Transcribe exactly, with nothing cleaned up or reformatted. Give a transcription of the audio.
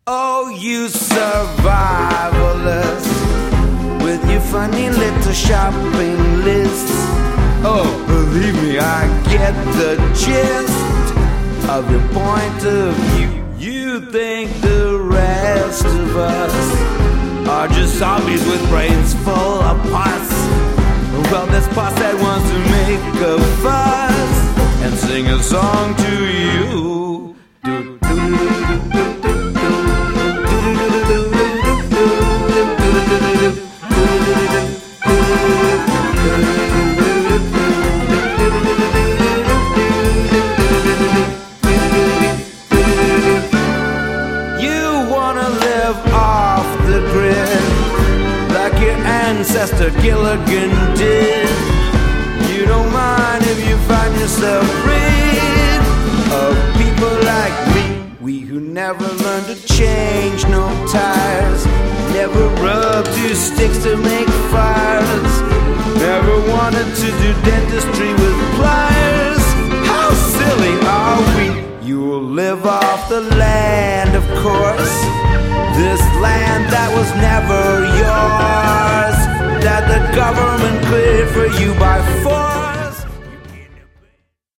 Oh, you survivalists with your funny little shopping lists. Oh, believe me, I get the gist of your point of view. You think the rest of us are just zombies with brains full of pus. Well, there's pus that wants to make a fuss and sing a song to you. Ancestor Gilligan did. You don't mind if you find yourself rid of people like me, we who never learned to change no tires, never rubbed two sticks to make fires, never wanted to do dentistry with pliers. How silly are we? You will live off the land, of course, this land that was never